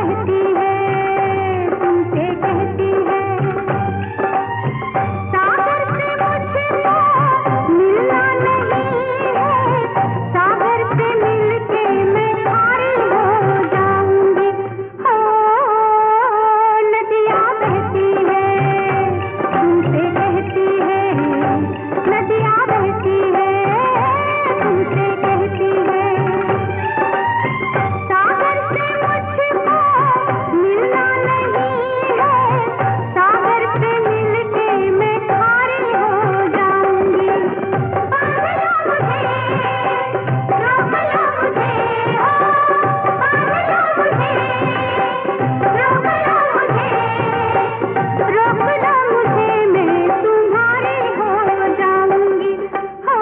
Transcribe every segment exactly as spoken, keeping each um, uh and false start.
बहती है तुमसे कहती है, सागर से मुझको मिलना नहीं है, सागर से मिलके मैं खारी हो जाऊंगी। हो नदियाँ बहती है तुमसे कहती है, नदियाँ बहती है तुमसे कहती है, सागर से मुझको मिलना नहीं है, सागर से मिलके मैं खारी हो जाऊंगी। पागलो मुझे, रोक लो मुझे, ओ पागलो मुझे, रोक लो मुझे, रोक लो मुझे, मैं तुम्हारी हो जाऊंगी। हो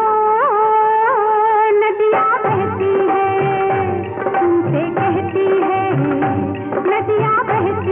नदियाँ बहती है तुमसे कहती है, नदियाँ बहती